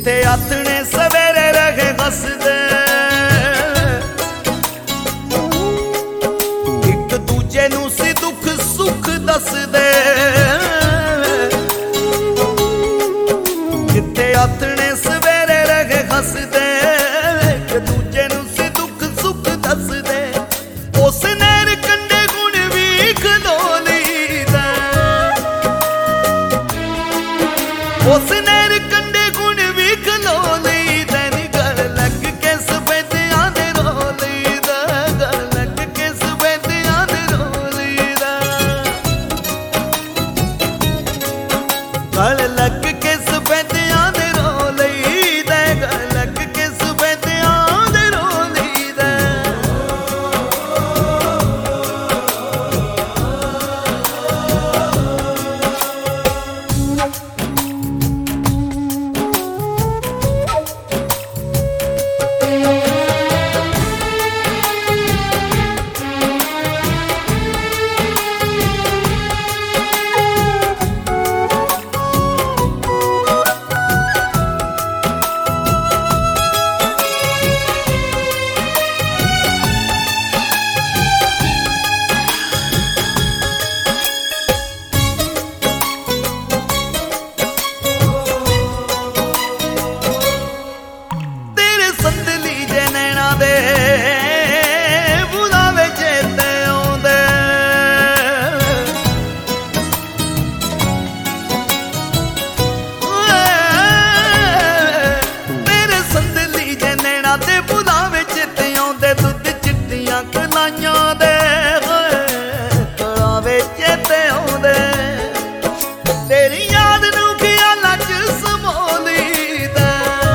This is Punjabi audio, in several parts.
ਜਿੱਥੇ ਆਥਣੇ ਸਵੇਰੇ ਰਹੇ ਹੱਸਦੇ, ਇੱਕ ਦੂਜੇ ਨੂੰ ਸੀ ਦੁੱਖ ਸੁੱਖ ਦੱਸਦੇ। ਜਿੱਥੇ ਆਥਣੇ ਸਵੇਰੇ ਰਹੇ ਹੱਸਦੇ, ਇੱਕ ਦੂਜੇ ਨੂੰ ਸੀ ਦੁੱਖ ਸੁੱਖ ਦੱਸਦੇ। ਉਸ ਨਹਿਰ ਕੰਢੇ ਗੁਣ ਵੀ ਖਲੋ ਲਈਦਾ, ਉਸ ਨਹਿਰ ਕੰਢੇ ਗੁਣ ਵੀ ਖਲੋ ਲਈਦਾ। ਨੀ ਗਲ ਲੱਗ ਕੇ ਸਫੈਦਿਆਂ ਦੇ ਰੋ ਲਈਦਾ, ਗਲ ਲੱਗ ਕੇ ਸਫੈਦਿਆਂ ਦੇ ਰੋ ਲਈਦਾ, ਗਲ ਲੱਗ ਕੇ ਸਫੈਦਿਆਂ ਦੇ ਰੋ ਲਈਦਾ, ਗਲ ਲੱਗ ਕੇ ਸਫੈਦਿਆਂ ਦੇ ਰੋ ਲਈਦਾ। ਦੇ ਬੁਲਾਵੇ ਚਿੱਤੇ ਆਉਂਦੇ, ਦੁੱਧ ਚਿੱਟੀਆਂ ਕਲਾਈਆਂ ਦੇ ਤਲਾਵੇ ਚੇਤੇ ਆਉਂਦੇ। ਤੇਰੀ ਯਾਦ ਨੂੰ ਖਿਆਲਾਂ ਚ ਸਮੋ ਲਈਦਾ,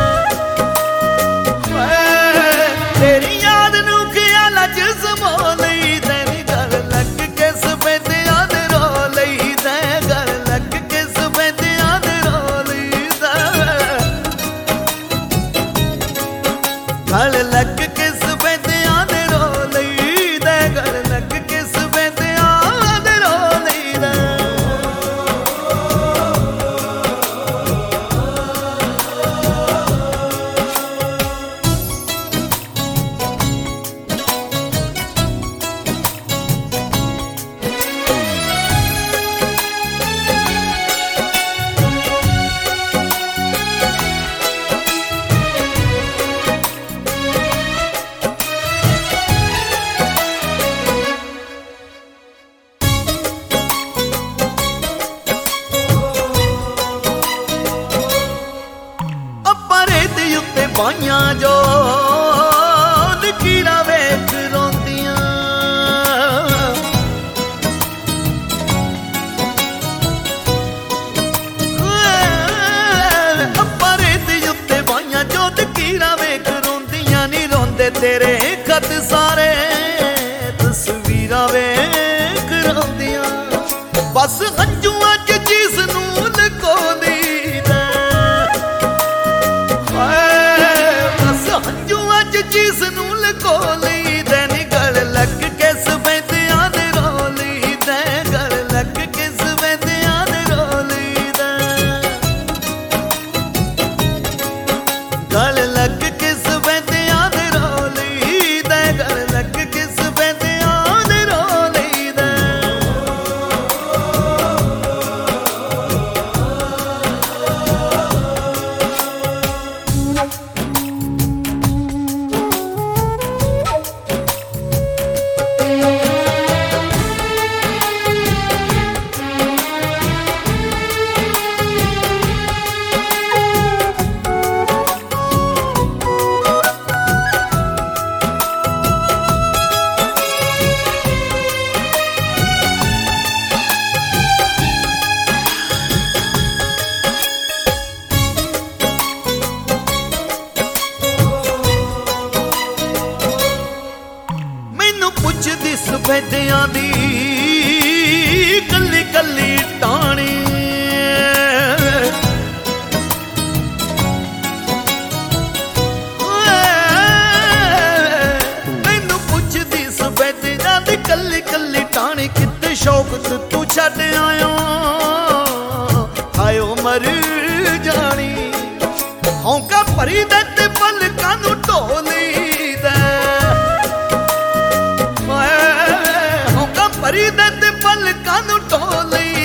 ਤੇਰੀ ਯਾਦ ਨੂੰ ਖਿਆਲਾਂ ਚ ਸਮੋ ਲਈਦਾ। ਨੀ ਗਲ ਲੱਗ ਕੇ ਸਫੈਦਿਆਂ ਦੇ ਰੋ ਲਈਦਾ, ਗਲ ਲੱਗ ਕੇ ਸਫੈਦਿਆਂ ਦੇ ਰੋ ਲਈਦਾ, ਗਲ ਲੱਗ ਕੇ ਸਫੈਦਿਆਂ ਦੇ ਰੋ ਲਈਦਾ, ਗਲ ਲੱਗ ਕੇ ਸਫੈਦਿਆਂ ਦੇ ਰੋ ਲਈਦਾ। ਬਾਈਆਂ ਜੋ ਲਕੀਰਾਂ ਵੇਖ ਰੋਂਦੀਆਂ, ਅੱਪਾਂ ਰੇਤ ਉੱਤੇ ਬਾਈਆਂ ਜੋ ਲਕੀਰਾਂ ਵੇਖ ਰੋਂਦੀਆਂ। ਨੀ ਰੋਂਦੇ ਤੇਰੇ ਖਤ ਸਾਰੇ ਤਸਵੀਰਾਂ ਵੇਖ ਰੋਂਦੀਆਂ, ਬਸ ਹੰਝੂਆਂ ਚ ਜਿਸ ਨੂੰ ਲਕੋ ਲਈਦਾ, ਹੰਝੂਆਂ ਚ ਜਿਸ ਨੂੰ ਲਕੋ ਲਈਦਾ। ਨੀ ਗਲ ਲੱਗ ਕੇ ਸਫੈਦਿਆਂ ਦੇ ਰੋ ਲਈਦਾ, ਗਲ ਲੱਗ ਕੇ ਸਫੈਦਿਆਂ ਦੇ ਰੋ ਲਈਦਾ, ਗਲ ਲੱਗ ਕੇ ਸਫੈਦਿਆਂ ਦੇ ਰੋ ਲਈਦਾ, ਗਲ ਲੱਗ ਕੇ ਸਫੈਦਿਆਂ ਦੇ ਰੋ ਲਈਦਾ। ਪੁੱਛਦੀ ਸਫੈਦਿਆਂ ਦੀ ਕੱਲੀ ਕੱਲੀ ਟਾਣੀ, ਮੈਨੂੰ ਪੁੱਛਦੀ ਸਫੈਦਿਆਂ ਦੀ ਕੱਲੀ ਕੱਲੀ ਟਾਣੀ। ਕਿਤੇ ਸ਼ੌਕਤ ਤੂੰ ਛੱਡ ਆਇਓ, ਆਇਓ ਮਰ ਜਾਣੀ। ਭਰੀ ਦੇ ਤੇ ਪਲਕਾਂ ਨੂੰ ਢੋਲੀਦਾ ਹੋਗਾ ਭਰੀ ਦੇ ਤੇ ਪਲਕਾਂ ਨੂੰ ਢੋਲੀ